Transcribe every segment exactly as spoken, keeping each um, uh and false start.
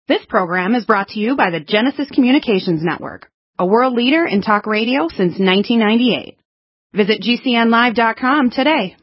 This program is brought to you by the Genesis Communications Network, a world leader in talk radio since nineteen ninety-eight. Visit G C N live dot com today.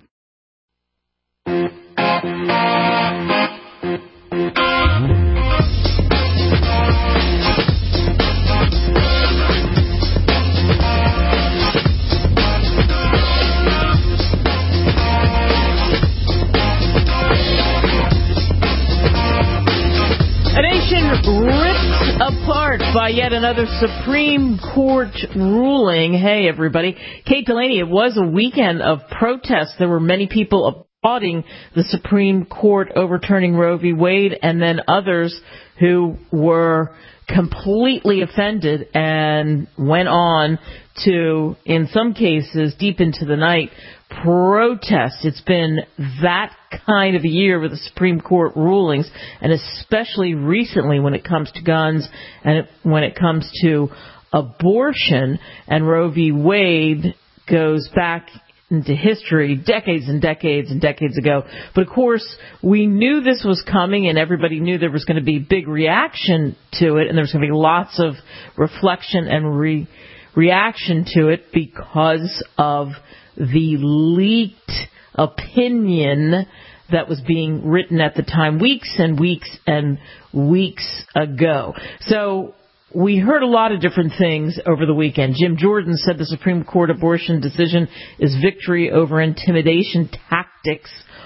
Ripped apart by yet another Supreme Court ruling. Hey, everybody. Kate Delaney, it was a weekend of protests. There were many people applauding the Supreme Court overturning Roe v. Wade, and then others who were completely offended and went on to, in some cases, deep into the night, protest. It's been that kind of a year with the Supreme Court rulings, and especially recently when it comes to guns and when it comes to abortion. And Roe v. Wade goes back into history decades and decades and decades ago. But of course, we knew this was coming, and everybody knew there was going to be big reaction to it, and there was going to be lots of reflection and re- reaction to it because of the leaked opinion that was being written at the time, weeks and weeks and weeks ago. So we heard a lot of different things over the weekend. Jim Jordan said the Supreme Court abortion decision is victory over intimidation tactics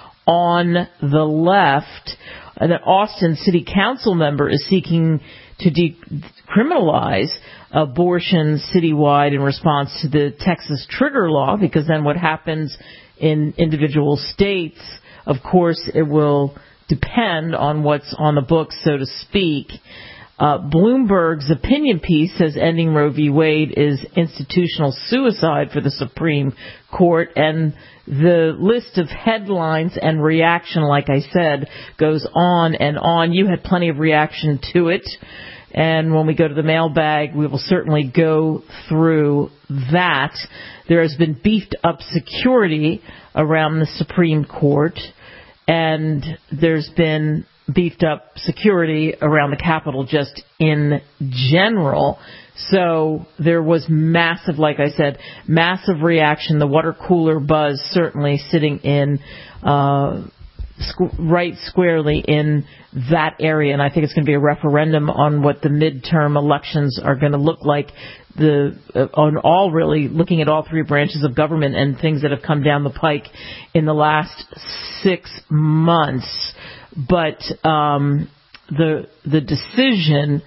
on the left. An Austin City Council member is seeking to decriminalize abortion citywide in response to the Texas trigger law, because then what happens in individual states, of course, it will depend on what's on the books, so to speak. Uh, Bloomberg's opinion piece says ending Roe v. Wade is institutional suicide for the Supreme Court, and the list of headlines and reaction, like I said, goes on and on. You had plenty of reaction to it, and when we go to the mailbag, we will certainly go through that. There has been beefed up security around the Supreme Court, and there's been beefed up security around the Capitol just in general. So there was massive, like I said, massive reaction. The water cooler buzz certainly sitting in uh, squ- right squarely in that area. And I think it's going to be a referendum on what the midterm elections are going to look like. The uh, on all really looking at all three branches of government and things that have come down the pike in the last six months. But um, the the decision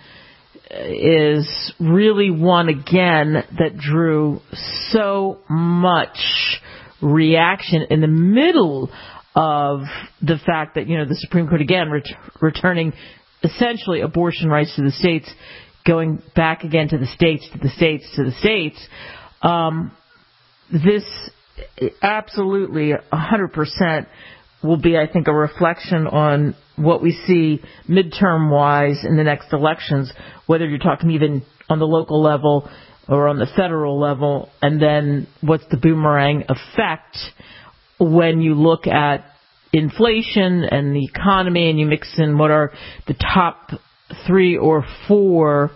is really one, again, that drew so much reaction in the middle of the fact that, you know, the Supreme Court, again, ret- returning essentially abortion rights to the states, going back again to the states, to the states, to the states. Um, this absolutely one hundred percent will be, I think, a reflection on what we see midterm-wise in the next elections, whether you're talking even on the local level or on the federal level, and then what's the boomerang effect when you look at inflation and the economy and you mix in what are the top three or four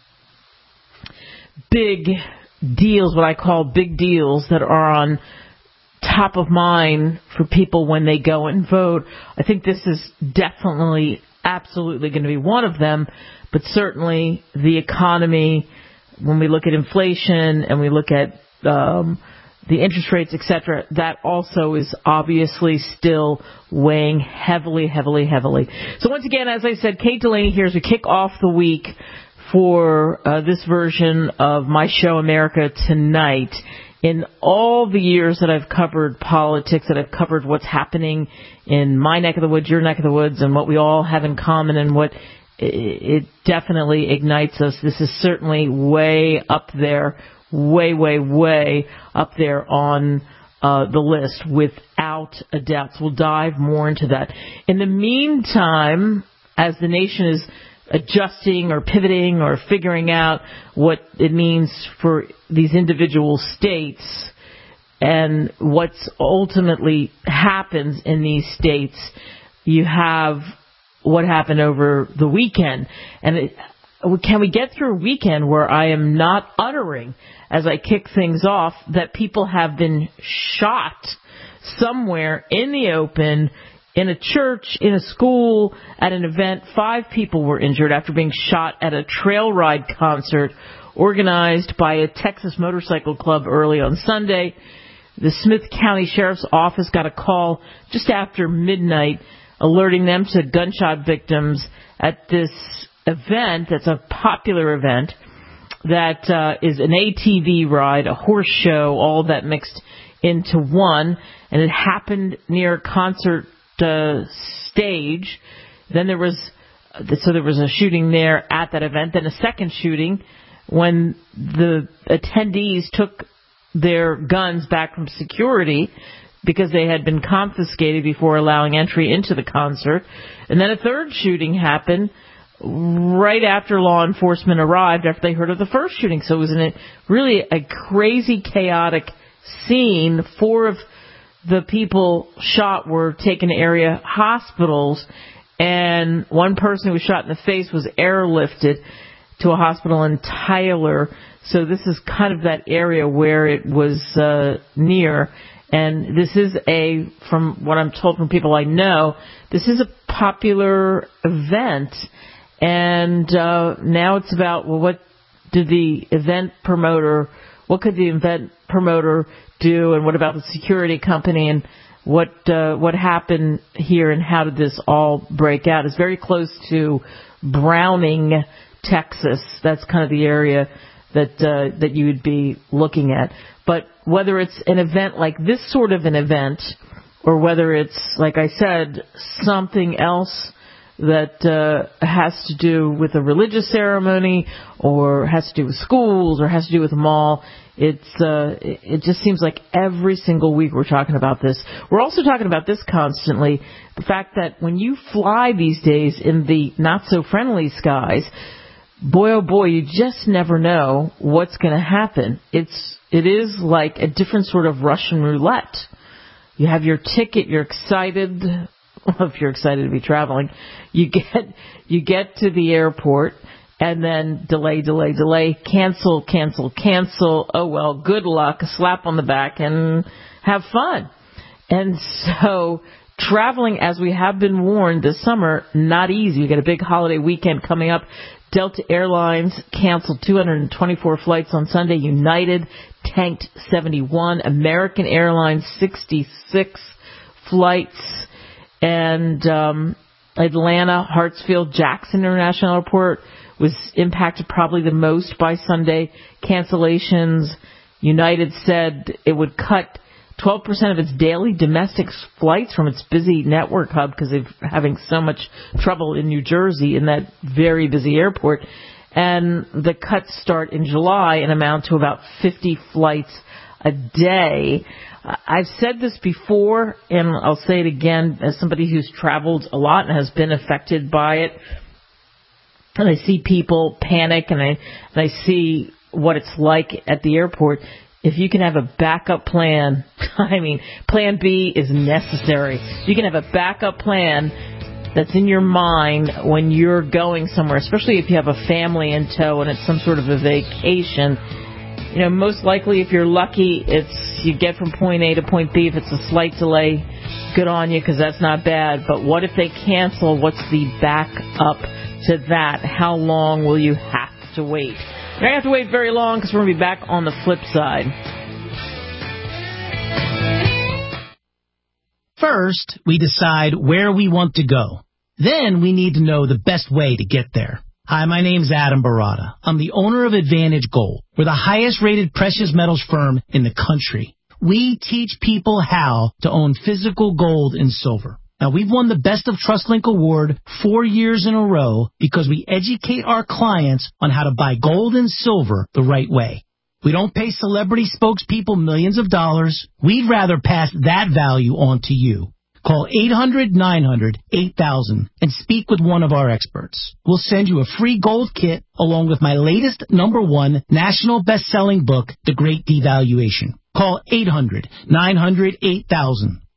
big deals, what I call big deals that are on top of mind for people when they go and vote. I think this is definitely, absolutely going to be one of them, but certainly the economy, when we look at inflation and we look at um, the interest rates, et cetera, that also is obviously still weighing heavily, heavily, heavily. So once again, as I said, Kate Delaney here as we kick off the week for uh, this version of my show, America Tonight. In all the years that I've covered politics, that I've covered what's happening in my neck of the woods, your neck of the woods, and what we all have in common and what it definitely ignites us, this is certainly way up there, way, way, way up there on uh, the list, without a doubt. So we'll dive more into that. In the meantime, as the nation is adjusting or pivoting or figuring out what it means for these individual states and what's ultimately happens in these states, you have what happened over the weekend. And it, can we get through a weekend where I am not uttering, as I kick things off, that people have been shot somewhere in the open, in a church, in a school, at an event? Five people were injured after being shot at a trail ride concert organized by a Texas motorcycle club early on Sunday. The Smith County Sheriff's Office got a call just after midnight alerting them to gunshot victims at this event. That's a popular event that uh, is an A T V ride, a horse show, all of that mixed into one. And it happened near a concert uh, stage. Then there was, so there was a shooting there at that event. Then a second shooting when the attendees took their guns back from security because they had been confiscated before allowing entry into the concert. And then a third shooting happened right after law enforcement arrived, after they heard of the first shooting. So it was in a, really a crazy, chaotic scene. Four of the people shot were taken to area hospitals, and one person who was shot in the face was airlifted to a hospital in Tyler. So this is kind of that area where it was uh, near. And this is a, from what I'm told from people I know, this is a popular event. And uh, now it's about, well, what did the event promoter, what could the event promoter do, and what about the security company, and what uh, what happened here, and how did this all break out? It's very close to Browning, Texas. That's kind of the area that uh, that you would be looking at. But whether it's an event like this sort of an event, or whether it's, like I said, something else that uh, has to do with a religious ceremony, or has to do with schools, or has to do with a mall, it's uh, it just seems like every single week we're talking about this. We're also talking about this constantly, the fact that when you fly these days in the not-so-friendly skies, boy, oh boy, you just never know what's going to happen. It's it is like a different sort of Russian roulette. You have your ticket, you're excited. Well, if you're excited to be traveling, you get you get to the airport, and then delay, delay, delay, cancel, cancel, cancel. Oh, well, good luck, a slap on the back, and have fun. And so traveling, as we have been warned this summer, not easy. You get a big holiday weekend coming up. Delta Airlines canceled two hundred twenty-four flights on Sunday. United tanked seventy-one. American Airlines, sixty-six flights. And um, Atlanta, Hartsfield, Jackson International Airport was impacted probably the most by Sunday cancellations. United said it would cut twelve percent of its daily domestic flights from its busy network hub because they're having so much trouble in New Jersey in that very busy airport. And the cuts start in July and amount to about fifty flights a day. I've said this before, and I'll say it again as somebody who's traveled a lot and has been affected by it. And I see people panic, and I, and I see what it's like at the airport. If you can have a backup plan, I mean, plan B is necessary. You can have a backup plan that's in your mind when you're going somewhere, especially if you have a family in tow and it's some sort of a vacation. You know, most likely, if you're lucky, it's you get from point A to point B. If it's a slight delay, good on you, because that's not bad. But what if they cancel? What's the backup to that? How long will you have to wait? You're going to have to wait very long, because we're going to be back on the flip side. First, we decide where we want to go. Then we need to know the best way to get there. Hi, my name's Adam Barada. I'm the owner of Advantage Gold. We're the highest-rated precious metals firm in the country. We teach people how to own physical gold and silver. Now, we've won the Best of TrustLink Award four years in a row because we educate our clients on how to buy gold and silver the right way. We don't pay celebrity spokespeople millions of dollars. We'd rather pass that value on to you. Call eight hundred nine hundred eight thousand and speak with one of our experts. We'll send you a free gold kit along with my latest number one national best-selling book, The Great Devaluation. Call eight hundred nine hundred eight thousand.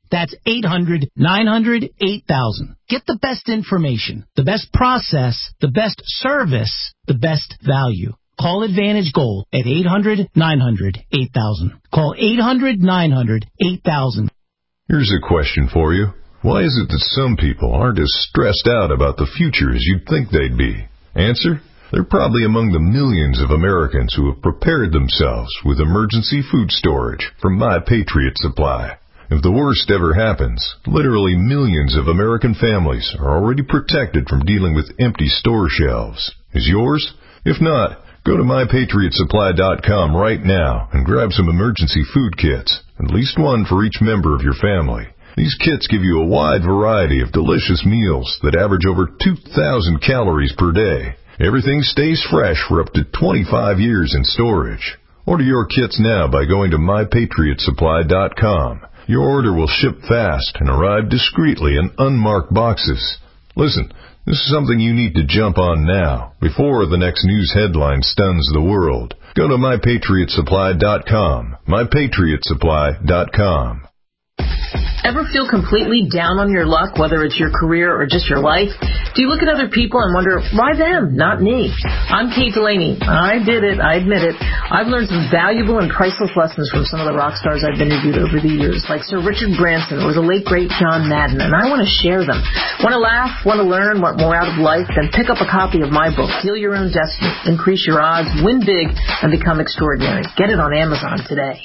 That's eight hundred, nine hundred, eight thousand. Get the best information, the best process, the best service, the best value. Call Advantage Gold at eight hundred, nine hundred, eight thousand. Call eight hundred, nine hundred, eight thousand. Here's a question for you. Why is it that some people aren't as stressed out about the future as you'd think they'd be? Answer? They're probably among the millions of Americans who have prepared themselves with emergency food storage from My Patriot Supply. If the worst ever happens, literally millions of American families are already protected from dealing with empty store shelves. Is yours? If not, go to my patriot supply dot com right now and grab some emergency food kits, at least one for each member of your family. These kits give you a wide variety of delicious meals that average over two thousand calories per day. Everything stays fresh for up to twenty-five years in storage. Order your kits now by going to my patriot supply dot com. Your order will ship fast and arrive discreetly in unmarked boxes. Listen, this is something you need to jump on now, before the next news headline stuns the world. Go to my patriot supply dot com. my patriot supply dot com. Ever feel completely down on your luck, whether it's your career or just your life? Do you look at other people and wonder, why them, not me? I'm Kate Delaney. I did it. I admit it. I've learned some valuable and priceless lessons from some of the rock stars I've interviewed over the years, like Sir Richard Branson or the late, great John Madden, and I want to share them. Want to laugh? Want to learn? Want more out of life? Then pick up a copy of my book, Heal Your Own Destiny, Increase Your Odds, Win Big, and Become Extraordinary. Get it on Amazon today.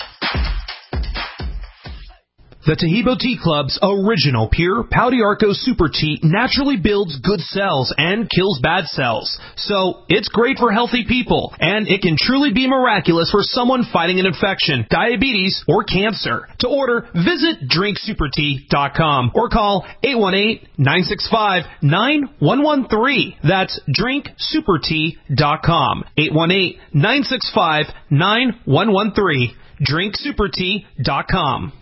The Taheebo Tea Club's original pure Pau d'Arco Super Tea naturally builds good cells and kills bad cells. So, it's great for healthy people, and it can truly be miraculous for someone fighting an infection, diabetes, or cancer. To order, visit drink super tea dot com or call eight one eight, nine six five, nine one one three. That's drink super tea dot com. eight one eight, nine six five, nine one one three. drink super tea dot com.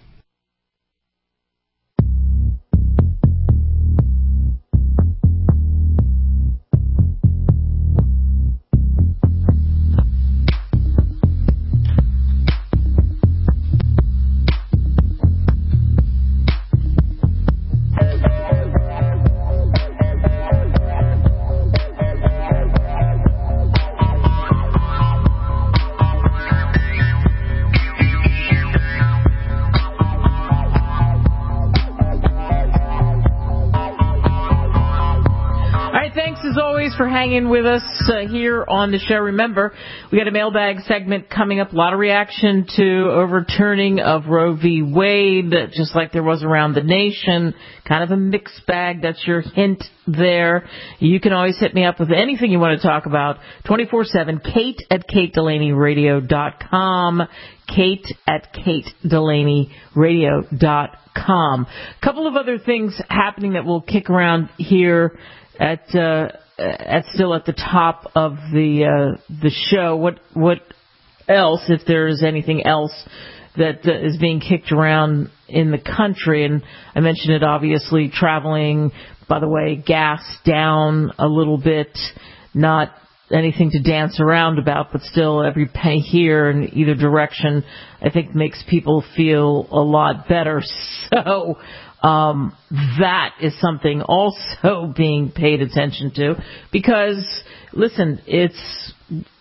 For hanging with us uh, here on the show. Remember, we got a mailbag segment coming up. A lot of reaction to overturning of Roe v. Wade, just like there was around the nation. Kind of a mixed bag. That's your hint there. You can always hit me up with anything you want to talk about. twenty-four seven, Kate at Kate Delaney Radio dot com. Kate at Kate Delaney Radio dot com. A couple of other things happening that we'll kick around here at uh, at still at the top of the uh, the show. What what else, if there is anything else that uh, is being kicked around in the country? And I mentioned it, obviously, traveling. By the way, gas down a little bit, not anything to dance around about, but still every penny here in either direction, I think, makes people feel a lot better. So um, that is something also being paid attention to, because, listen, it's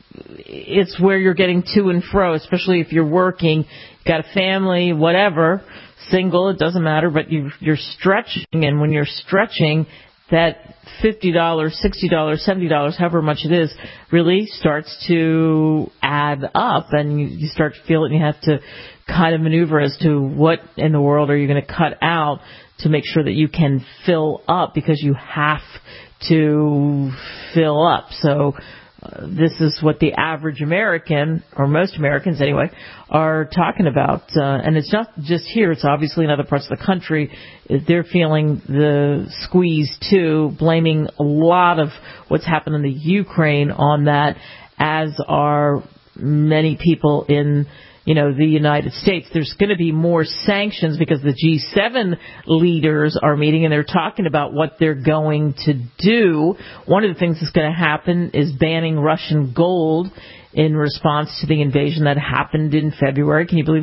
it's where you're getting to and fro, especially if you're working, got a family, whatever, single, it doesn't matter, but you, you're stretching, and when you're stretching, that fifty dollars, sixty dollars, seventy dollars, however much it is, really starts to add up, and you, you start to feel it, and you have to kind of maneuver as to what in the world are you going to cut out to make sure that you can fill up, because you have to fill up. So uh, this is what the average American, or most Americans anyway, are talking about. Uh, and it's not just here, it's obviously in other parts of the country. They're feeling the squeeze too, blaming a lot of what's happened in the Ukraine on that, as are many people in, you know, the United States. There's going to be more sanctions because the G seven leaders are meeting, and they're talking about what they're going to do. One of the things that's going to happen is banning Russian gold in response to the invasion that happened in February. Can you believe it's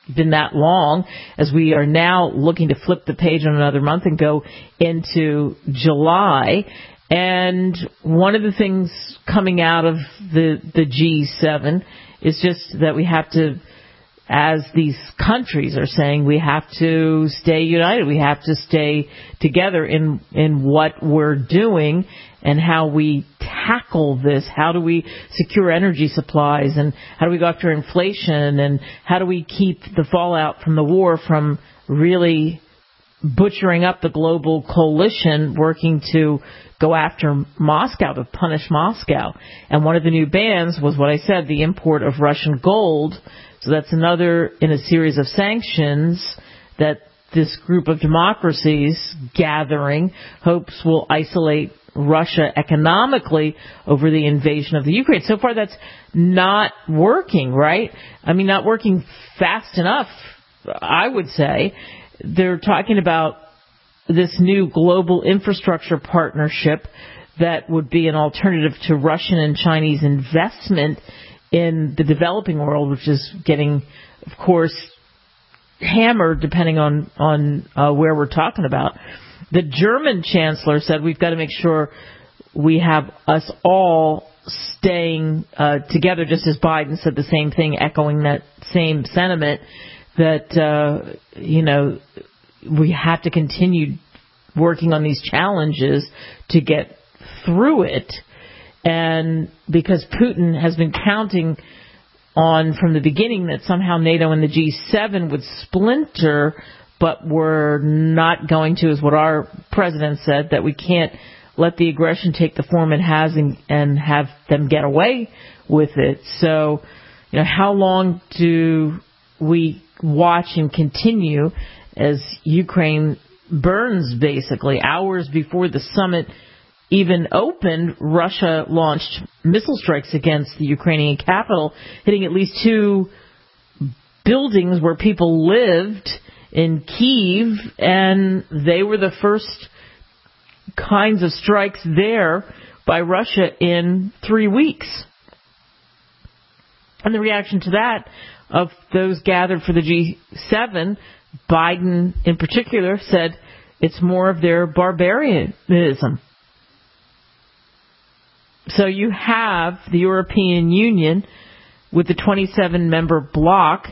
been that long, as we are now looking to flip the page on another month and go into July. And one of the things coming out of the, the G seven is just that we have to, as these countries are saying, we have to stay united. We have to stay together in, in what we're doing and how we tackle this. How do we secure energy supplies, and how do we go after inflation, and how do we keep the fallout from the war from really butchering up the global coalition working to go after Moscow, to punish Moscow. And one of the new bans was what I said, the import of Russian gold. So that's another in a series of sanctions that this group of democracies gathering hopes will isolate Russia economically over the invasion of the Ukraine. So far, that's not working, right? I mean, not working fast enough, I would say. They're talking about this new global infrastructure partnership that would be an alternative to Russian and Chinese investment in the developing world, which is getting, of course, hammered depending on, on uh, where we're talking about. The German chancellor said we've got to make sure we have us all staying uh, together, just as Biden said the same thing, echoing that same sentiment, that, uh, you know, we have to continue working on these challenges to get through it. And because Putin has been counting on from the beginning that somehow NATO and the G seven would splinter, but we're not going to, is what our president said, that we can't let the aggression take the form it has and, and have them get away with it. So, you know, how long do we watch and continue as Ukraine burns, basically? Hours before the summit even opened, Russia launched missile strikes against the Ukrainian capital, hitting at least two buildings where people lived in Kyiv, and they were the first kinds of strikes there by Russia in three weeks. And the reaction to that of those gathered for the G seven, Biden in particular said it's more of their barbarianism. So you have the European Union with the twenty-seven member bloc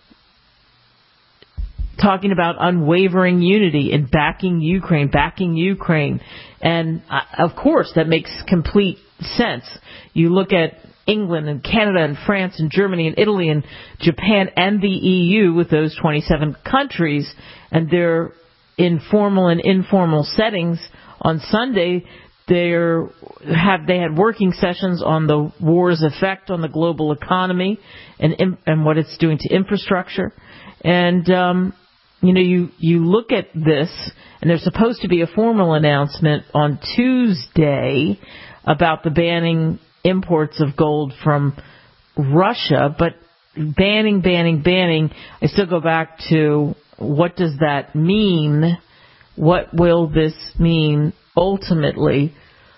talking about unwavering unity and backing Ukraine, backing Ukraine. And, uh, of course, that makes complete sense. You look at England and Canada and France and Germany and Italy and Japan and the E U with those twenty-seven countries, and their informal and informal settings. On Sunday, they're, have, they had working sessions on the war's effect on the global economy and, and what it's doing to infrastructure. And, um, you know, you, you look at this, and there's supposed to be a formal announcement on Tuesday about the banning imports of gold from Russia, but banning, banning, banning, I still go back to what does that mean? What will this mean ultimately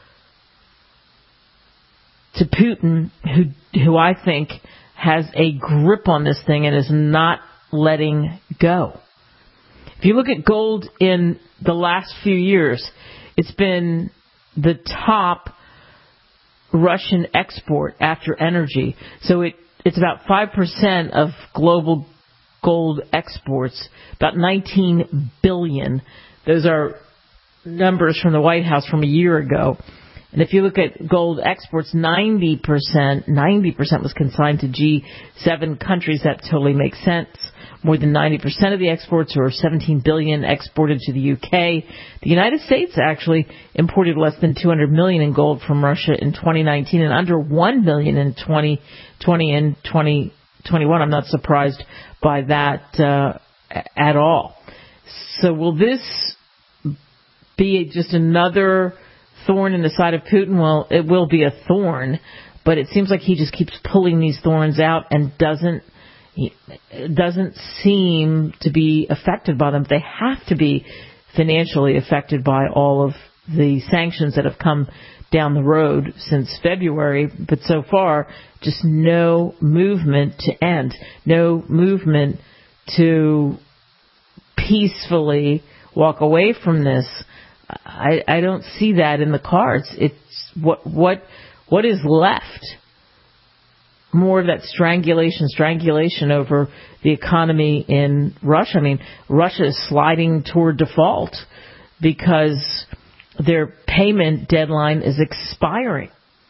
to Putin, who, who I think has a grip on this thing and is not letting go? If you look at gold in the last few years, it's been the top Russian export after energy. So it, it's about five percent of global gold exports, about nineteen billion. Those are numbers from the White House from a year ago. And if you look at gold exports, ninety percent, ninety percent was consigned to G seven countries. That totally makes sense. More than ninety percent of the exports, or seventeen billion, exported to the U K. The United States actually imported less than two hundred million in gold from Russia in twenty nineteen and under one million in twenty twenty and twenty twenty-one. I'm not surprised by that uh, at all. So will this be just another thorn in the side of Putin? Well, it will be a thorn, but it seems like he just keeps pulling these thorns out and doesn't doesn't seem to be affected by them. They have to be financially affected by all of the sanctions that have come down the road since February, but so far, just no movement to end, no movement to peacefully walk away from this. I, I don't see that in the cards. It's what what what is left? More of that strangulation, strangulation over the economy in Russia. I mean, Russia is sliding toward default because their payment deadline is expiring.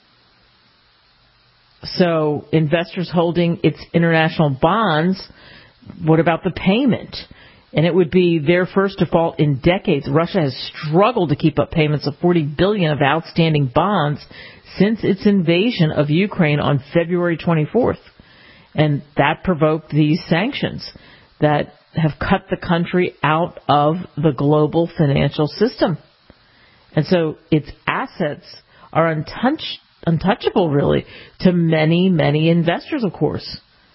So investors holding its international bonds, what about the payment? And it would be their first default in decades. Russia has struggled to keep up payments of forty billion dollars of outstanding bonds since its invasion of Ukraine on February twenty-fourth. And that provoked these sanctions that have cut the country out of the global financial system. And so its assets are untouched, untouchable, really, to many, many investors, of course.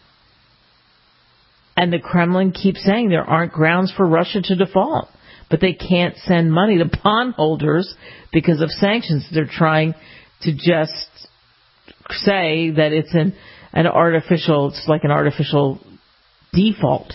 And the Kremlin keeps saying there aren't grounds for Russia to default, but they can't send money to bondholders because of sanctions. They're trying to just say that it's an, an artificial, it's like an artificial default.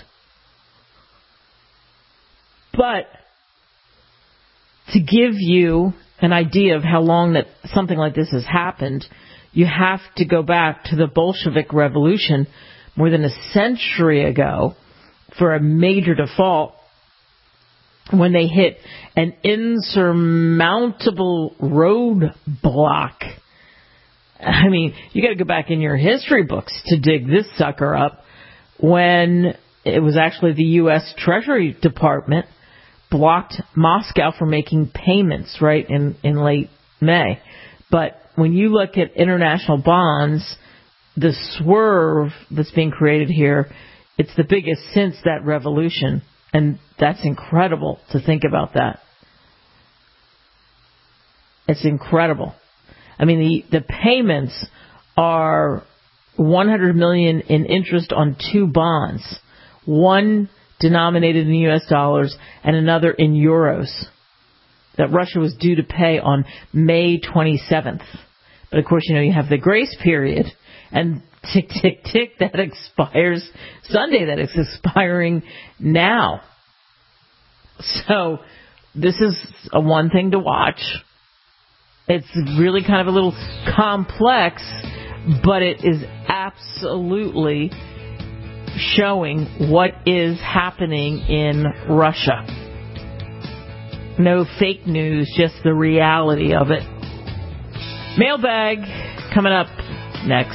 But to give you an idea of how long that something like this has happened, you have to go back to the Bolshevik Revolution more than a century ago for a major default when they hit an insurmountable roadblock. I mean, you got to go back in your history books to dig this sucker up, when it was actually the U S Treasury Department blocked Moscow from making payments, right, in, in late May. But when you look at international bonds, the swerve that's being created here, it's the biggest since that revolution. And that's incredible to think about that. It's incredible. I mean, the, the payments are one hundred million dollars in interest on two bonds, one denominated in U S dollars and another in euros, that Russia was due to pay on May twenty-seventh. But of course, you know, you have the grace period, and tick, tick, tick, that expires Sunday. That is expiring now. So this is a one thing to watch. It's really kind of a little complex, but it is absolutely showing what is happening in Russia. No fake news, just the reality of it. Mailbag coming up next.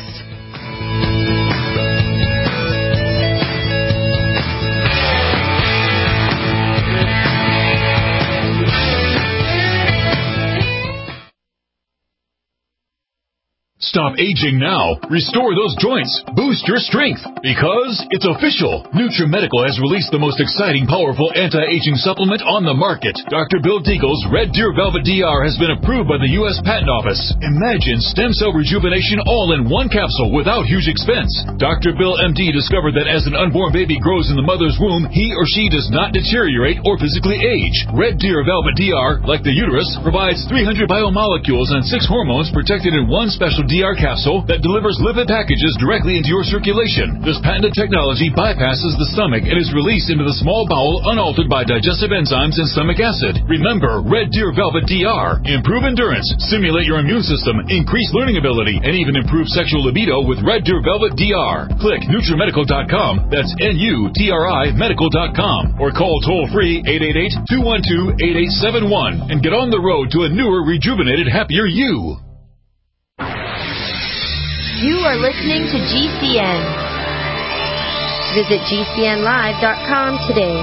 Stop aging now. Restore those joints. Boost your strength. Because it's official. NutriMedical has released the most exciting, powerful anti-aging supplement on the market. Doctor Bill Deagle's Red Deer Velvet D R has been approved by the U S Patent Office. Imagine stem cell rejuvenation all in one capsule without huge expense. Doctor Bill M D discovered that as an unborn baby grows in the mother's womb, he or she does not deteriorate or physically age. Red Deer Velvet D R, like the uterus, provides three hundred biomolecules and six hormones protected in one special D R capsule that delivers lipid packages directly into your circulation. This patented technology bypasses the stomach and is released into the small bowel unaltered by digestive enzymes and stomach acid. Remember, Red Deer Velvet D R. Improve endurance, stimulate your immune system, increase learning ability, and even improve sexual libido with Red Deer Velvet D R. Click NutriMedical dot com, that's N U T R I medical dot com, or call toll-free eight eight eight, two one two, eight eight seven one and get on the road to a newer, rejuvenated, happier you. You are listening to G C N. Visit G C N live dot com today.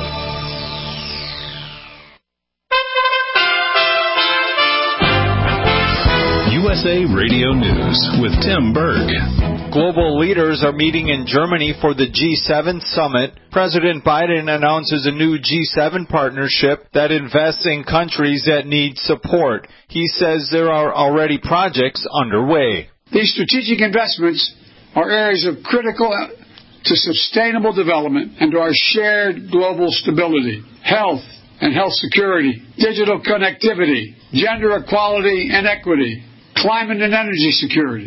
U S A Radio News with Tim Berg. Global leaders are meeting in Germany for the G seven summit. President Biden announces a new G seven partnership that invests in countries that need support. He says there are already projects underway. These strategic investments are areas of critical to sustainable development and to our shared global stability, health and health security, digital connectivity, gender equality and equity, climate and energy security.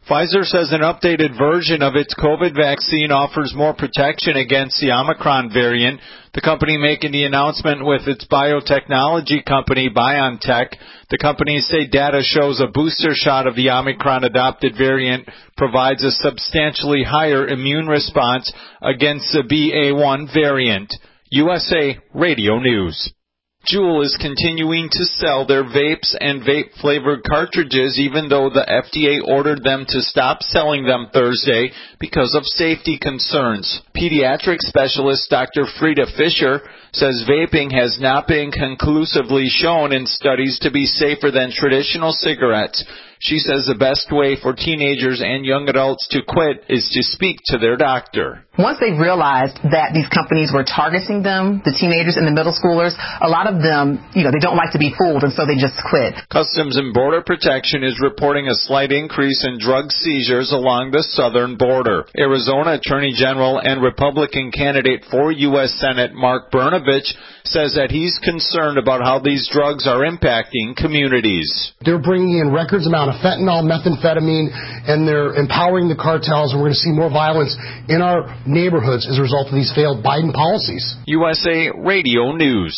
Pfizer says an updated version of its COVID vaccine offers more protection against the Omicron variant. The company making the announcement with its biotechnology company BioNTech. The companies say data shows a booster shot of the Omicron-adopted variant provides a substantially higher immune response against the B A one variant. U S A Radio News. Juul is continuing to sell their vapes and vape-flavored cartridges even though the F D A ordered them to stop selling them Thursday because of safety concerns. Pediatric specialist Doctor Frida Fisher says vaping has not been conclusively shown in studies to be safer than traditional cigarettes. She says the best way for teenagers and young adults to quit is to speak to their doctor. Once they realized that these companies were targeting them, the teenagers and the middle schoolers, a lot of them, you know, they don't like to be fooled, and so they just quit. Customs and Border Protection is reporting a slight increase in drug seizures along the southern border. Arizona Attorney General and Republican candidate for U S Senate Mark Brnovich says that he's concerned about how these drugs are impacting communities. They're bringing in records amount of fentanyl, methamphetamine, and they're empowering the cartels, and we're going to see more violence in our neighborhoods as a result of these failed Biden policies. U S A Radio News.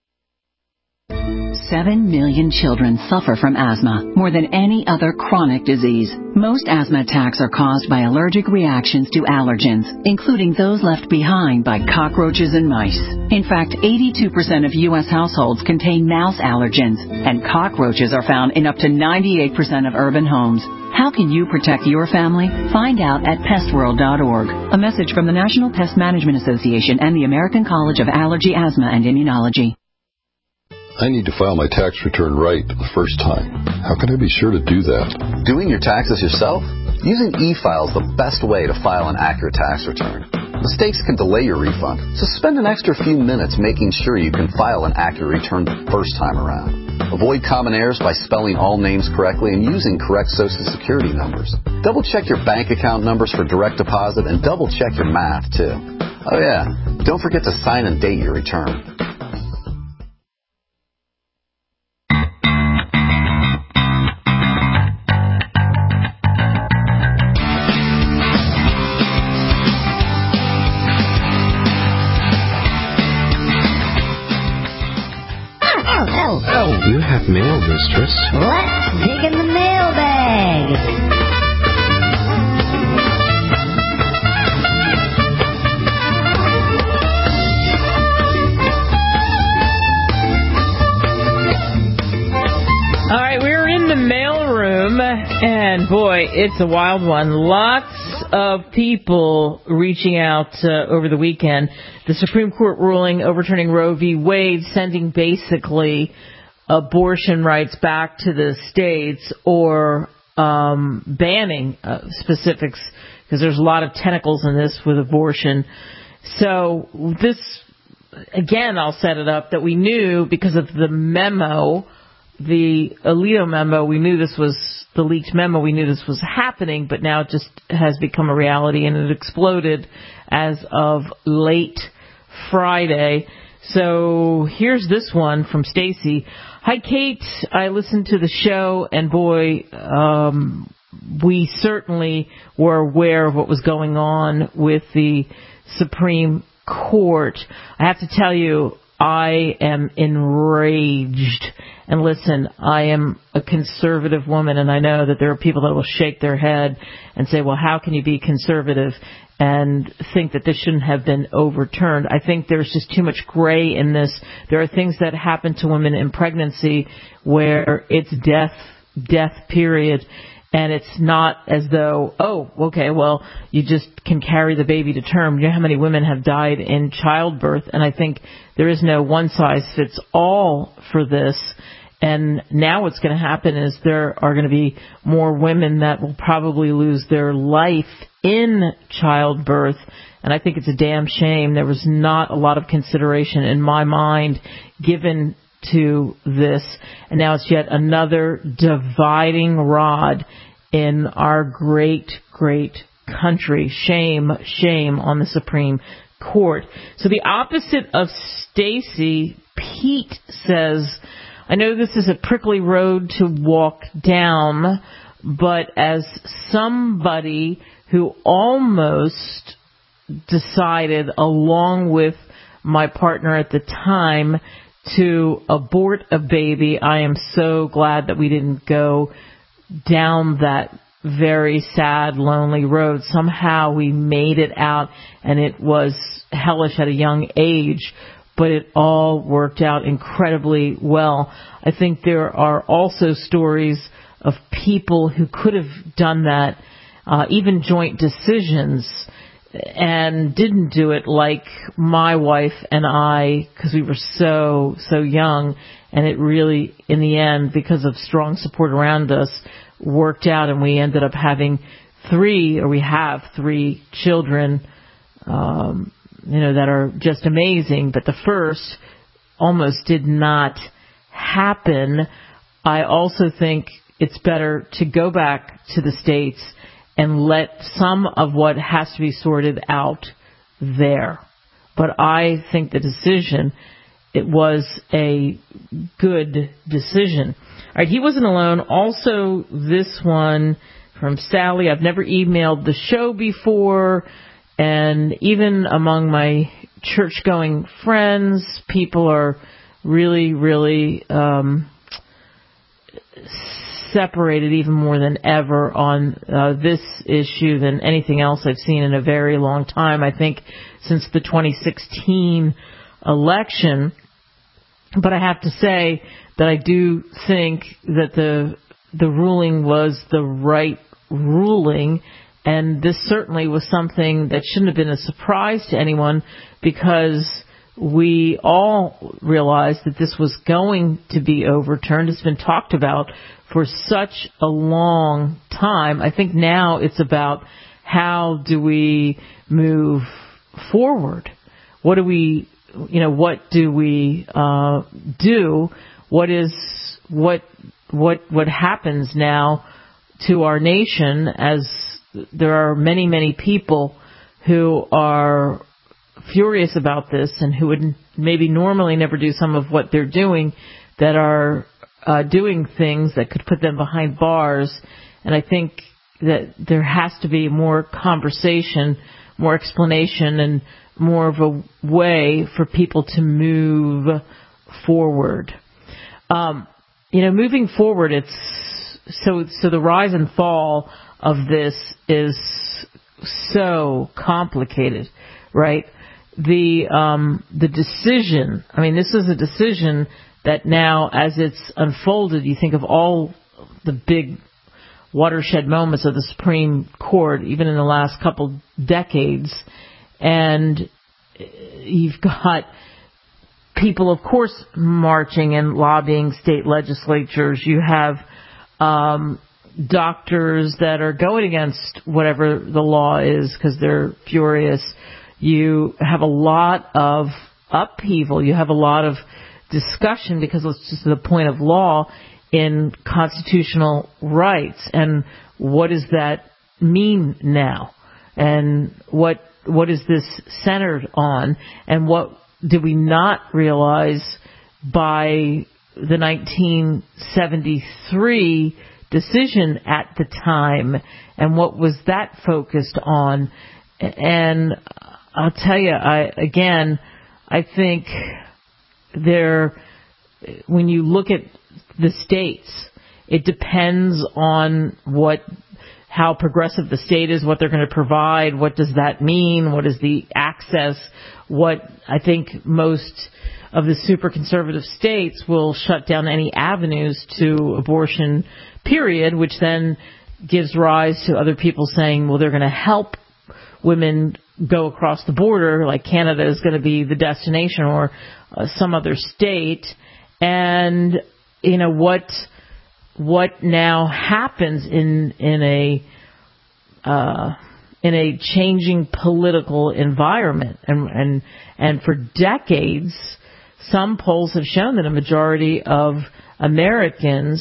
Seven million children suffer from asthma, more than any other chronic disease. Most asthma attacks are caused by allergic reactions to allergens, including those left behind by cockroaches and mice. In fact, eighty-two percent of U S households contain mouse allergens, and cockroaches are found in up to ninety-eight percent of urban homes. How can you protect your family? Find out at pest world dot org. A message from the National Pest Management Association and the American College of Allergy, Asthma, and Immunology. I need to file my tax return right the first time. How can I be sure to do that? Doing your taxes yourself? Using e-file is the best way to file an accurate tax return. Mistakes can delay your refund, so spend an extra few minutes making sure you can file an accurate return the first time around. Avoid common errors by spelling all names correctly and using correct Social Security numbers. Double check your bank account numbers for direct deposit and double check your math, too. Oh yeah, don't forget to sign and date your return. You have mail, mistress. Let's dig in the mailbag. All right, we're in the mailroom, and boy, it's a wild one. Lots of people reaching out uh, over the weekend. The Supreme Court ruling overturning Roe v. Wade, sending basically abortion rights back to the states, or um, banning uh, specifics, because there's a lot of tentacles in this with abortion. So this, again, I'll set it up that we knew because of the memo, the Alito memo, we knew this was the leaked memo, we knew this was happening, but now it just has become a reality, and it exploded as of late Friday. So here's this one from Stacy. Hi, Kate. I listened to the show, and boy, um, we certainly were aware of what was going on with the Supreme Court. I have to tell you, I am enraged. And listen, I am a conservative woman, and I know that there are people that will shake their head and say, well, how can you be conservative and think that this shouldn't have been overturned? I think there's just too much gray in this. There are things that happen to women in pregnancy where it's death, death period. And it's not as though, oh, okay, well, you just can carry the baby to term. You know how many women have died in childbirth? And I think there is no one-size-fits-all for this. And now what's going to happen is there are going to be more women that will probably lose their life in childbirth. And I think it's a damn shame. There was not a lot of consideration in my mind given to this, and now it's yet another dividing rod in our great, great country. Shame, shame on the Supreme Court. So the opposite of Stacy, Pete says, I know this is a prickly road to walk down, but as somebody who almost decided, along with my partner at the time, to abort a baby, I am so glad that we didn't go down that very sad, lonely road. Somehow we made it out, and it was hellish at a young age, but it all worked out incredibly well. I think there are also stories of people who could have done that, uh, even joint decisions, and didn't do it, like my wife and I, because we were so, so young, and it really, in the end, because of strong support around us, worked out, and we ended up having three, or we have three children, um, you know, that are just amazing. But the first almost did not happen. I also think it's better to go back to the States and let some of what has to be sorted out there. But I think the decision, it was a good decision. All right, he wasn't alone. Also, this one from Sally. I've never emailed the show before, and even among my church-going friends, people are really, really um, separated even more than ever on uh, this issue than anything else I've seen in a very long time. I think since the twenty sixteen election. But I have to say that I do think that the the ruling was the right ruling, and this certainly was something that shouldn't have been a surprise to anyone, because we all realized that this was going to be overturned. It's been talked about for such a long time. I think now it's about how do we move forward? What do we, you know, what do we uh, do? What is what what what happens now to our nation, as there are many, many people who are furious about this and who would maybe normally never do some of what they're doing, that are uh, doing things that could put them behind bars. And I think that there has to be more conversation, more explanation, and more of a way for people to move forward. Um, you know, moving forward, it's so so the rise and fall of this is so complicated, right? The um, the decision, I mean, this is a decision that now, as it's unfolded, you think of all the big watershed moments of the Supreme Court, even in the last couple decades, and you've got people, of course, marching and lobbying state legislatures. You have um, doctors that are going against whatever the law is because they're furious. You have a lot of upheaval. You have a lot of discussion, because it's just the point of law, in constitutional rights. And what does that mean now? And what what is this centered on? And what did we not realize by the nineteen seventy-three decision at the time? And what was that focused on? And I'll tell you, I again, I think there, when you look at the states, it depends on what, how progressive the state is, what they're going to provide, what does that mean, what is the access, what I think most of the super conservative states will shut down any avenues to abortion, period, which then gives rise to other people saying, well, they're going to help women go across the border, like Canada is going to be the destination, or uh, some other state. And, you know, what what now happens in in a uh, in a changing political environment? And, and and for decades, some polls have shown that a majority of Americans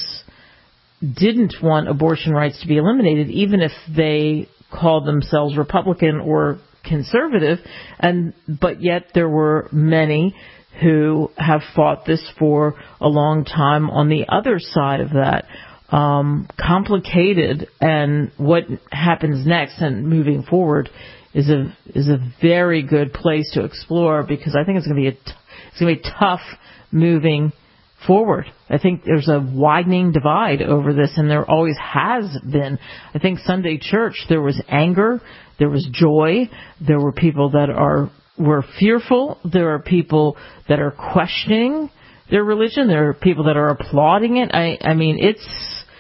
didn't want abortion rights to be eliminated, even if they called themselves Republican or conservative. And but yet there were many who have fought this for a long time on the other side of that. um, complicated, and what happens next and moving forward is a is a very good place to explore, because I think it's going to be a t- it's going to be tough moving forward. I think there's a widening divide over this, and there always has been. I think Sunday church, there was anger, there was joy, there were people that are were fearful, there are people that are questioning their religion, there are people that are applauding it. I I mean, it's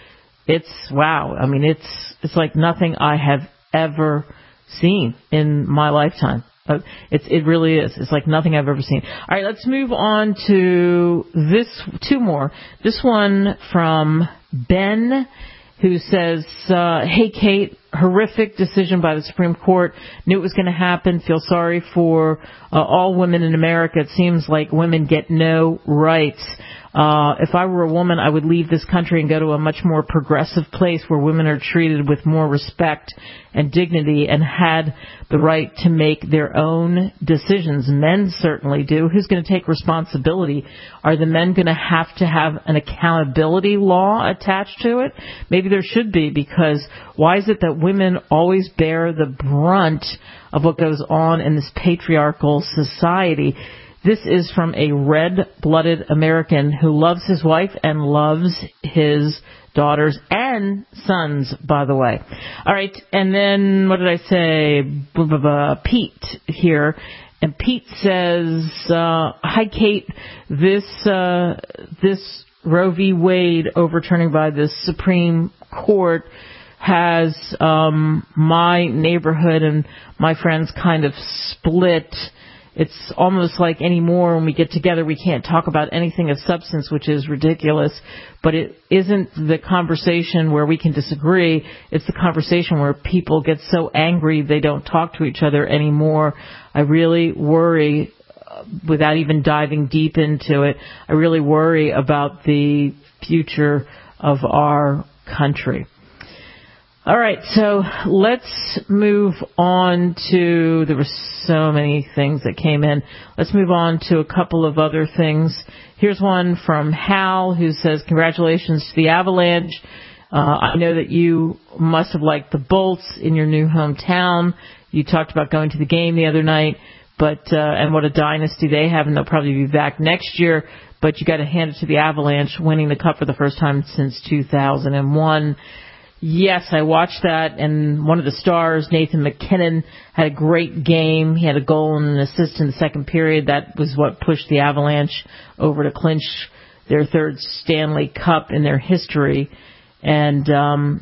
it's wow. I mean, it's it's like nothing I have ever seen in my lifetime. Uh, it's, it really is. It's like nothing I've ever seen. All right, let's move on to this, two more. This one from Ben, who says, uh, hey, Kate, horrific decision by the Supreme Court. Knew it was going to happen. Feel sorry for uh, all women in America. It seems like women get no rights. Uh, if I were a woman, I would leave this country and go to a much more progressive place where women are treated with more respect and dignity and had the right to make their own decisions. Men certainly do. Who's going to take responsibility? Are the men going to have to have an accountability law attached to it? Maybe there should be, because why is it that women always bear the brunt of what goes on in this patriarchal society? This is from a red-blooded American who loves his wife and loves his daughters and sons, by the way. All right, and then what did I say? Blah, blah, blah. Pete here. And Pete says, uh, hi, Kate. This, uh, this Roe v. Wade overturning by the Supreme Court has um, my neighborhood and my friends kind of split. It's almost like anymore when we get together we can't talk about anything of substance, which is ridiculous. But it isn't the conversation where we can disagree. It's the conversation where people get so angry they don't talk to each other anymore. I really worry, uh, without even diving deep into it, I really worry about the future of our country. All right, so let's move on to, there were so many things that came in. Let's move on to a couple of other things. Here's one from Hal, who says, congratulations to the Avalanche. Uh, I know that you must have liked the Bolts in your new hometown. You talked about going to the game the other night, but uh, and what a dynasty they have, and they'll probably be back next year. But you got to hand it to the Avalanche, winning the Cup for the first time since two thousand one. Yes, I watched that, and one of the stars, Nathan McKinnon, had a great game. He had a goal and an assist in the second period. That was what pushed the Avalanche over to clinch their third Stanley Cup in their history. And, um,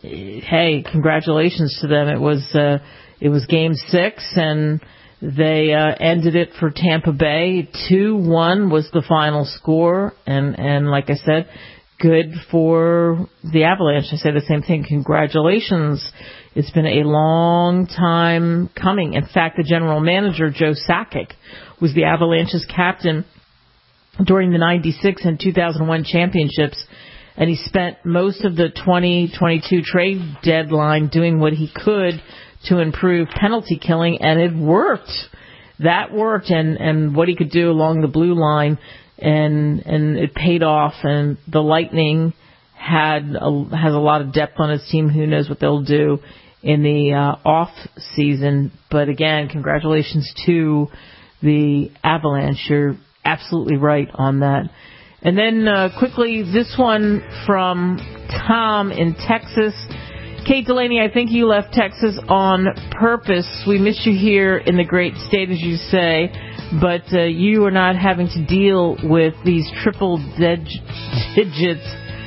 hey, congratulations to them. It was, uh, it was game six, and they, uh, ended it for Tampa Bay. two one was the final score, and, and like I said, good for the Avalanche. I say the same thing. Congratulations. It's been a long time coming. In fact, the general manager, Joe Sakic, was the Avalanche's captain during the ninety-six and two thousand one championships, and he spent most of the twenty twenty-two trade deadline doing what he could to improve penalty killing, and it worked. That worked, and, and what he could do along the blue line, and and it paid off, and the Lightning had a, has a lot of depth on his team. Who knows what they'll do in the uh, off season? But again, congratulations to the Avalanche. You're absolutely right on that. And then uh, quickly, this one from Tom in Texas. Kate Delaney, I think you left Texas on purpose. We miss you here in the great state, as you say. But uh, you are not having to deal with these triple dig- digits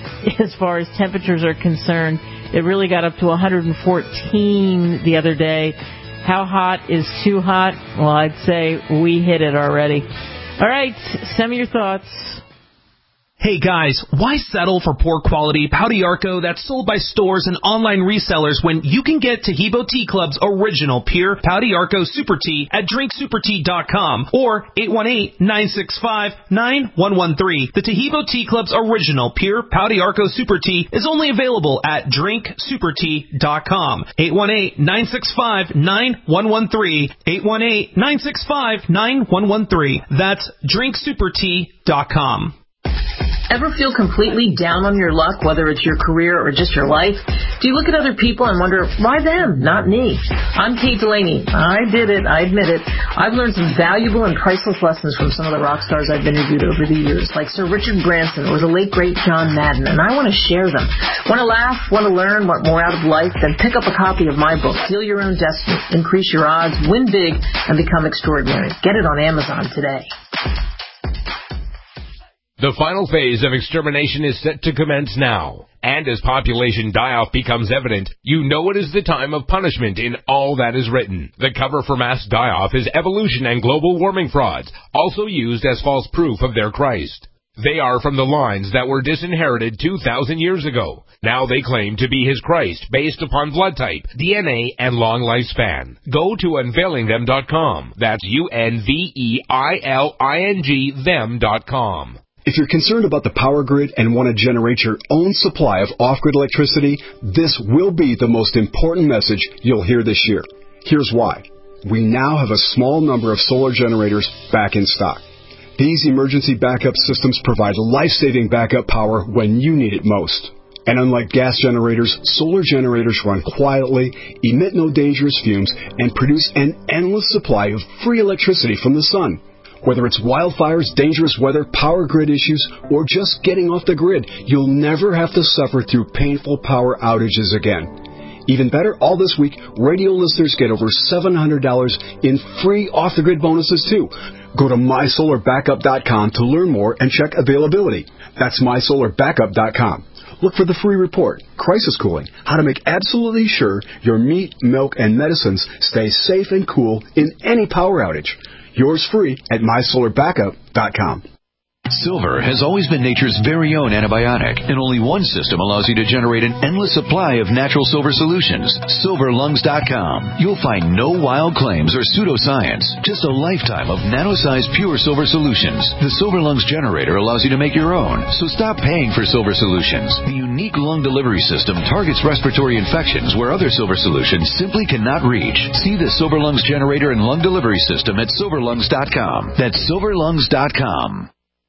as far as temperatures are concerned. It really got up to one hundred fourteen the other day. How hot is too hot? Well, I'd say we hit it already. All right, send me your thoughts. Hey guys, why settle for poor quality Pau d'Arco that's sold by stores and online resellers when you can get Taheebo Tea Club's original pure Pau d'Arco Super Tea at drink super tea dot com or eight one eight, nine six five, nine one one three. The Taheebo Tea Club's original pure Pau d'Arco Super Tea is only available at drink super tea dot com. eight one eight, nine six five, nine one one three. eight one eight, nine six five, nine one one three. That's drink super tea dot com. Ever feel completely down on your luck, whether it's your career or just your life? Do you look at other people and wonder, why them, not me? I'm Kate Delaney. I did it. I admit it. I've learned some valuable and priceless lessons from some of the rock stars I've interviewed over the years, like Sir Richard Branson or the late, great John Madden, and I want to share them. Want to laugh? Want to learn? Want more out of life? Then pick up a copy of my book, Deal Your Own Destiny, Increase Your Odds, Win Big, and Become Extraordinary. Get it on Amazon today. The final phase of extermination is set to commence now. And as population die-off becomes evident, you know it is the time of punishment in all that is written. The cover for mass die-off is evolution and global warming frauds, also used as false proof of their Christ. They are from the lines that were disinherited two thousand years ago. Now they claim to be his Christ based upon blood type, D N A, and long lifespan. Go to unveiling them dot com. That's U N V E I L I N G them dot com. If you're concerned about the power grid and want to generate your own supply of off-grid electricity, this will be the most important message you'll hear this year. Here's why. We now have a small number of solar generators back in stock. These emergency backup systems provide life-saving backup power when you need it most. And unlike gas generators, solar generators run quietly, emit no dangerous fumes, and produce an endless supply of free electricity from the sun. Whether it's wildfires, dangerous weather, power grid issues, or just getting off the grid, you'll never have to suffer through painful power outages again. Even better, all this week, radio listeners get over seven hundred dollars in free off-the-grid bonuses, too. Go to my solar backup dot com to learn more and check availability. That's my solar backup dot com. Look for the free report, Crisis Cooling, how to make absolutely sure your meat, milk, and medicines stay safe and cool in any power outage. Yours free at my solar backup dot com. Silver has always been nature's very own antibiotic, and only one system allows you to generate an endless supply of natural silver solutions. silver lungs dot com. You'll find no wild claims or pseudoscience, just a lifetime of nano-sized pure silver solutions. The Silver Lungs generator allows you to make your own, so stop paying for silver solutions. The unique lung delivery system targets respiratory infections where other silver solutions simply cannot reach. See the Silver Lungs generator and lung delivery system at silver lungs dot com. That's silver lungs dot com.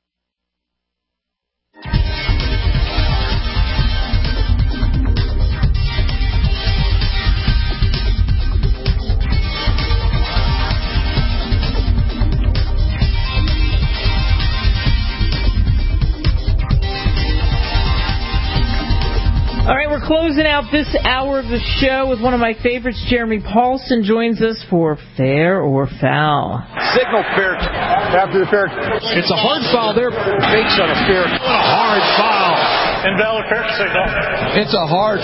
All right, we're closing out this hour of the show with one of my favorites. Jeremy Paulson joins us for Fair or Foul. Signal fair. After the fair. It's a hard foul there. Fakes on a fair. What a hard foul. Invalid fair signal. It's a hard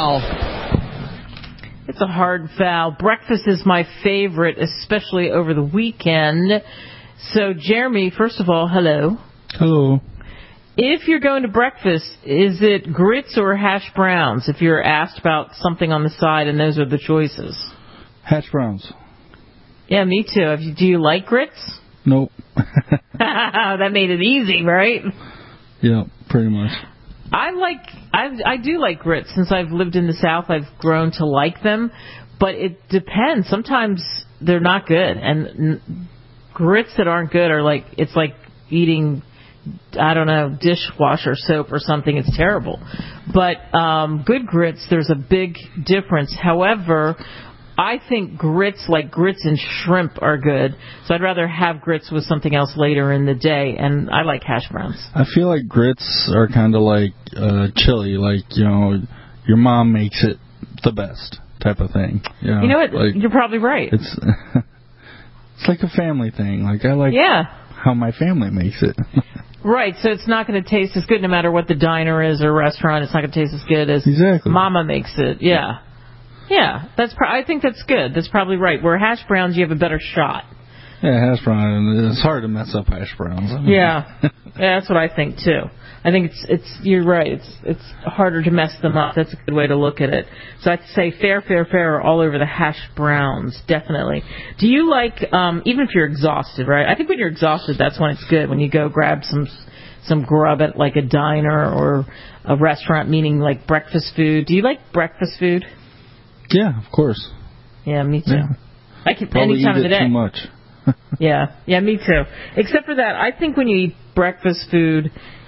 foul. It's a hard foul. Breakfast is my favorite, especially over the weekend. So, Jeremy, first of all, hello. Hello. If you're going to breakfast, is it grits or hash browns? If you're asked about something on the side and those are the choices. Hash browns. Yeah, me too. Do you like grits? Nope. That made it easy, right? Yeah, pretty much. I like, I, I do like grits. Since I've lived in the South, I've grown to like them. But it depends. Sometimes they're not good. And n- grits that aren't good are like, it's like eating, I don't know, dishwasher soap or something. It's terrible. But um, good grits, there's a big difference. However, I think grits, like grits and shrimp, are good. So I'd rather have grits with something else later in the day. And I like hash browns. I feel like grits are kind of like uh, chili. Like, you know, your mom makes it the best type of thing. You know, you know what? Like, you're probably right. It's, it's like a family thing. Like, I like yeah. how my family makes it. Right, so it's not going to taste as good no matter what the diner is or restaurant. It's not going to taste as good as exactly. Mama makes it. Yeah. Yeah, that's. Pro- I think that's good. That's probably right. Where hash browns, you have a better shot. Yeah, hash browns. It's hard to mess up hash browns. Yeah. Yeah, that's what I think, too. I think it's, it's, you're right. It's, it's harder to mess them up. That's a good way to look at it. So I'd say fair, fair, fair all over the hash browns, definitely. Do you like, um, even if you're exhausted, right? I think when you're exhausted, that's when it's good, when you go grab some, some grub at like a diner or a restaurant, meaning like breakfast food. Do you like breakfast food? Yeah, of course. Yeah, me too. Yeah. I can Probably any time eat of the it day. too much. yeah, yeah, me too. Except for that, I think when you eat breakfast food,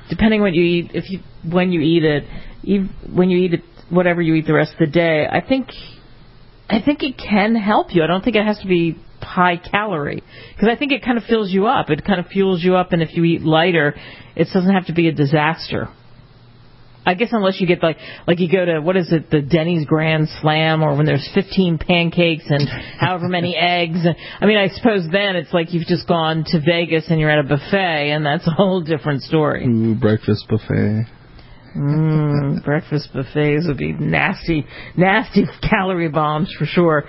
depending what you eat, if you when you eat it, you, when you eat it, whatever you eat the rest of the day, I think I think it can help you. I don't think it has to be high calorie, because I think it kind of fills you up. It kind of fuels you up, and if you eat lighter, it doesn't have to be a disaster. I guess unless you get like like you go to, what is it, the Denny's Grand Slam, or when there's fifteen pancakes and however many eggs. I mean, I suppose then it's like you've just gone to Vegas and you're at a buffet, and that's a whole different story. Ooh, breakfast buffet. Mm, breakfast buffets would be nasty, nasty calorie bombs for sure.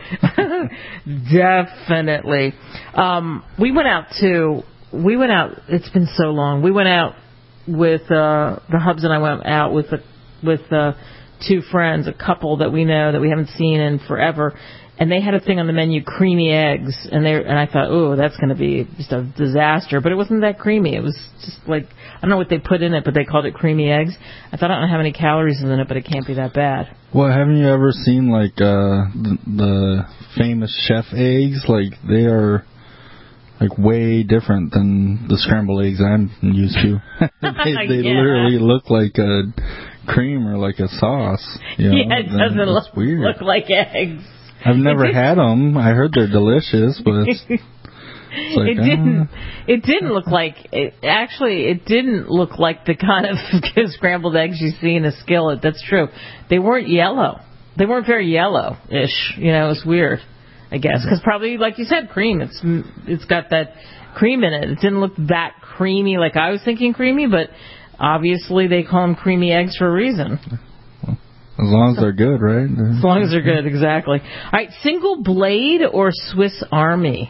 Definitely. Um, we went out to, we went out, it's been so long. We went out with, uh, the Hubs and I went out with, a, with, uh, two friends, a couple that we know that we haven't seen in forever. And they had a thing on the menu, creamy eggs, and they and I thought, oh, that's going to be just a disaster. But it wasn't that creamy. It was just like, I don't know what they put in it, but they called it creamy eggs. I thought, I don't know how many calories is in it, but it can't be that bad. Well, haven't you ever seen like uh, the, the famous chef eggs? Like they are like way different than the scrambled eggs I'm used to. they they yeah. literally look like a cream or like a sauce. You know? Yeah, it doesn't and look, it's weird. look like eggs. I've never had them. I heard they're delicious, but it's, it's like, it didn't. It didn't look like. It, actually, it didn't look like the kind of scrambled eggs you see in a skillet. That's true. They weren't yellow. They weren't very yellow-ish. You know, it was weird. I guess because probably, like you said, cream. It's it's got that cream in it. It didn't look that creamy like I was thinking creamy, but obviously they call them creamy eggs for a reason. As long as they're good, right? As long as they're good, exactly. All right, single blade or Swiss Army?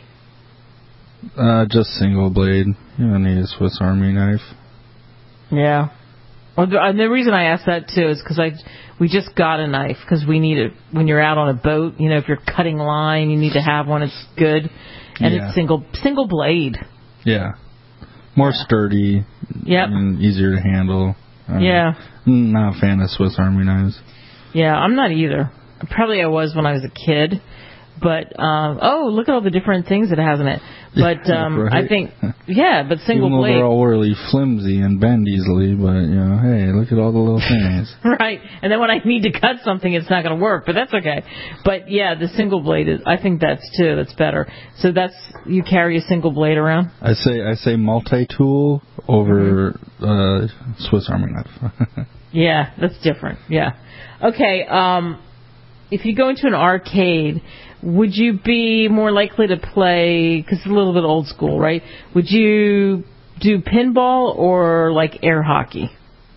Uh, just single blade. You don't need a Swiss Army knife. Yeah. Well, the, and the reason I asked that, too, is because I we just got a knife, because we need it when you're out on a boat. You know, if you're cutting line, you need to have one. It's good. And yeah. it's single single blade. Yeah. More sturdy. Yep. And easier to handle. Um, yeah. I'm not a fan of Swiss Army knives. Yeah, I'm not either. Probably I was when I was a kid. But, um, oh, look at all the different things it has in it. But um, right? I think, yeah, but single Even though blade. they're all really flimsy and bend easily, but, you know, hey, look at all the little things. Right. And then when I need to cut something, it's not going to work, but that's okay. But, yeah, the single blade, is. I think that's, too, that's better. So that's, you carry a single blade around? I say I say multi-tool over uh, Swiss Army knife. Yeah, that's different. Yeah. Okay, um, if you go into an arcade, would you be more likely to play, because it's a little bit old school, right? Would you do pinball or like air hockey?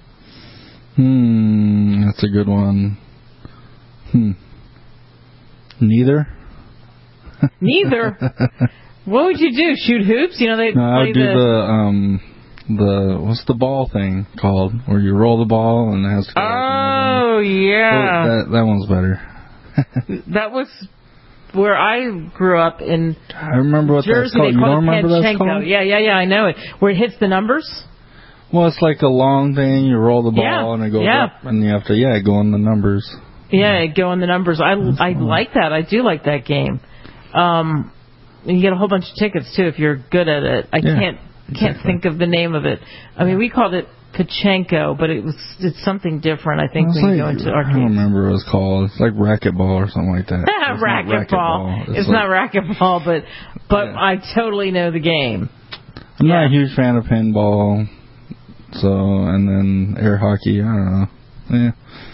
Hmm, that's a good one. Hmm. Neither. Neither? What would you do? Shoot hoops? You know, they no, I would do the... the, um, the, what's the ball thing called? Where you roll the ball and it has to go. Oh, yeah. Oh, that, that one's better. That was where I grew up in I remember what Jersey. that's called. They You call don't it remember what that's Panchenko. called? Yeah, yeah, yeah, I know it. Where it hits the numbers? Well, it's like a long thing. You roll the ball Yeah, and it goes yeah. up, and you have to, yeah, go in the numbers. Yeah, go in the numbers. I, I like that. I do like that game. Um, and you get a whole bunch of tickets, too, if you're good at it. I Yeah, can't can't exactly. think of the name of it. I mean, we called it Pachenko, but it was it's something different, I think, It's when you like- go into I arcades. don't remember what it was called. It's like racquetball or something like that. It's not racquetball. It's, It's not like- racquetball, but but I totally know the game. I'm not a huge fan of pinball, so, and then air hockey, I don't know. Yeah.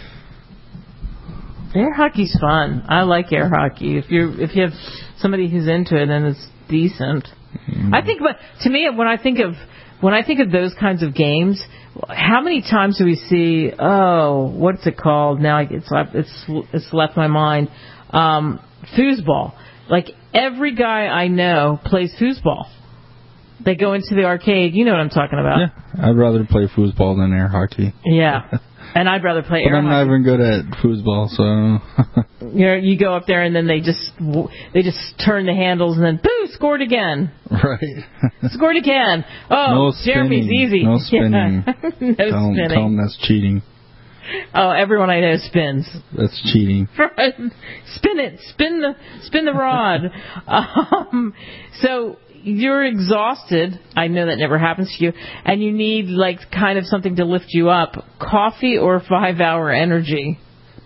Air hockey's fun. I like air hockey. If you if you have somebody who's into it, then it's decent. Mm-hmm. I think, but to me, when I think of when I think of those kinds of games, how many times do we see? Oh, what's it called? Now it's it's it's left my mind. Um, foosball. Like every guy I know plays foosball. They go into the arcade. You know what I'm talking about? Yeah, I'd rather play foosball than air hockey. Yeah. And I'd rather play But air I'm hockey. not even good at foosball, so... You know, you go up there and then they just they just turn the handles and then boo, scored again. Right. Scored again. Oh, No Jeremy's spinning. easy. No spinning. Yeah. No tell, spinning. Tell them that's cheating. Oh, everyone I know spins. That's cheating. Spin it. Spin the spin the rod. um, so you're exhausted. I know that never happens to you. And you need, like, kind of something to lift you up. Coffee or five-hour energy?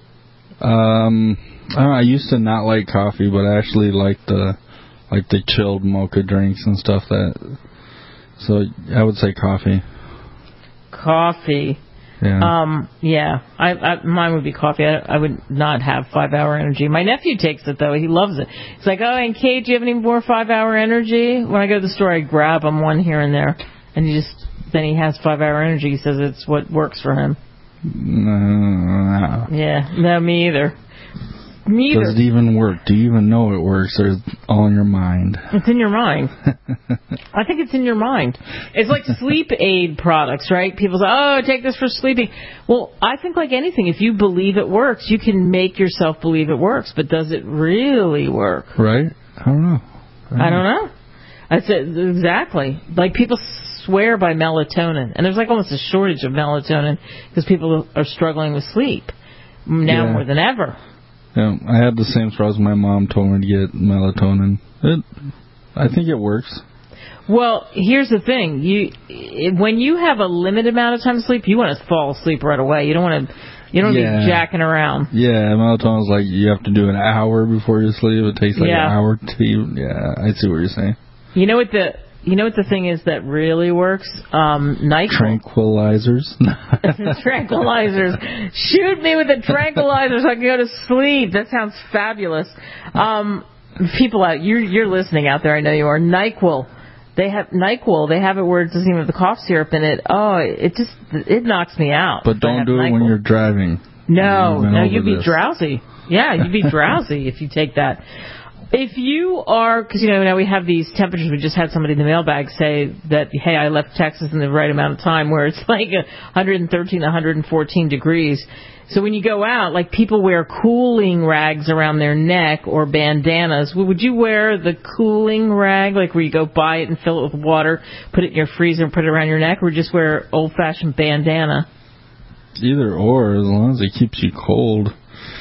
Um, I, don't know, I used to not like coffee, but I actually like the, like the chilled mocha drinks and stuff that... So I would say coffee. Coffee. Yeah. Um. Yeah. I, I mine would be coffee. I, I would not have five hour energy. My nephew takes it though. He loves it. He's like, oh, and Kate, do you have any more five hour energy? When I go to the store, I grab him one here and there, and he just then he has five hour energy. He says it's what works for him. No. Yeah. No, me either. Neither. Does it even work? Do you even know it works, or is it all in your mind? It's in your mind. I think it's in your mind. It's like sleep aid products, right? People say, oh, take this for sleeping. Well, I think like anything, if you believe it works, you can make yourself believe it works. But does it really work? Right? I don't know. I don't, I don't know. I said exactly. Like people swear by melatonin, and there's like almost a shortage of melatonin because people are struggling with sleep now Yeah. more than ever. Yeah, I had the same struggles. My mom told me to get melatonin. It, I think it works. Well, here's the thing: you when you have a limited amount of time to sleep, you want to fall asleep right away. You don't want to, you don't Yeah. be jacking around. Yeah, melatonin's like you have to do an hour before you sleep. It takes like Yeah. an hour to. Yeah, I see what you're saying. You know what the you know what the thing is that really works? Um, NyQuil. Tranquilizers. Tranquilizers. Shoot me with the tranquilizers so I can go to sleep. That sounds fabulous. Um, people out, you're, you're listening out there. I know you are. NyQuil. They have NyQuil. They have it where it doesn't even have the cough syrup in it. Oh, it just it knocks me out. But don't do it when you're driving. No, We've been no, over you'd be this. drowsy. Yeah, you'd be drowsy if you take that. If you are, because, you know, now we have these temperatures. We just had somebody in the mailbag say that, hey, I left Texas in the right amount of time where it's like one thirteen, one fourteen degrees. So when you go out, like people wear cooling rags around their neck or bandanas. Would you wear the cooling rag, like where you go buy it and fill it with water, put it in your freezer and put it around your neck, or just wear old-fashioned bandana? Either or, as long as it keeps you cold.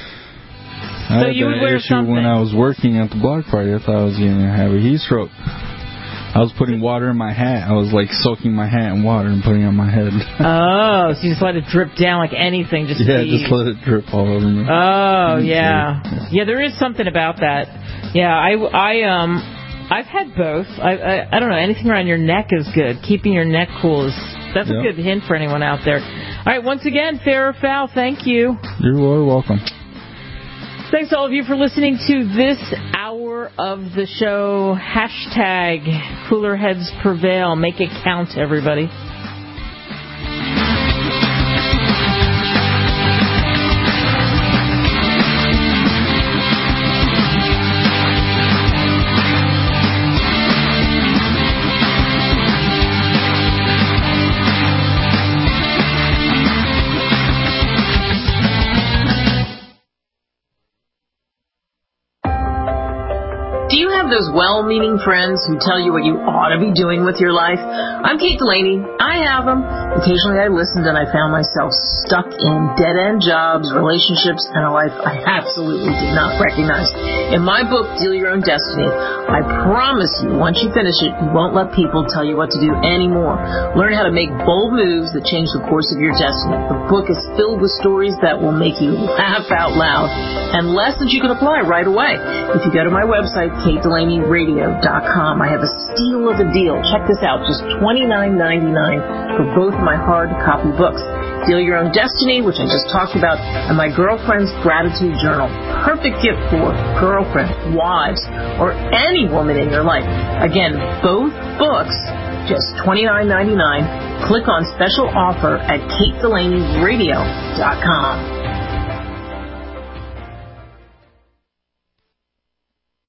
I So had you would that wear issue something. when I was working at the block party. I thought I was going to have a heat stroke. I was putting water in my hat. I was like soaking my hat in water and putting it on my head. Oh, so you just let it drip down like anything. Just yeah, be... just let it drip all over me. Oh, yeah. Yeah, there is something about that. Yeah, I, I, um, I've had both. I, I, I don't know, anything around your neck is good. Keeping your neck cool is, that's Yep. a good hint for anyone out there. All right, once again, fair or foul, thank you. You're welcome. Thanks to all of you for listening to this hour of the show. Hashtag Cooler Heads Prevail. Make it count, everybody. Do you have those well-meaning friends who tell you what you ought to be doing with your life? I'm Kate Delaney. I have them. Occasionally I listened and I found myself stuck in dead-end jobs, relationships, and a life I absolutely did not recognize. In my book, Deal Your Own Destiny, I promise you, once you finish it, you won't let people tell you what to do anymore. Learn how to make bold moves that change the course of your destiny. The book is filled with stories that will make you laugh out loud and lessons you can apply right away. If you go to my website, kate delaney radio dot com, I have a steal of a deal. Check this out, just twenty-nine ninety-nine for both of my hard copy books. Deal Your Own Destiny, which I just talked about, and my Girlfriend's Gratitude Journal. Perfect gift for girlfriends, wives, or any woman in your life. Again, both books, just twenty-nine ninety-nine. Click on special offer at kate delaney radio dot com.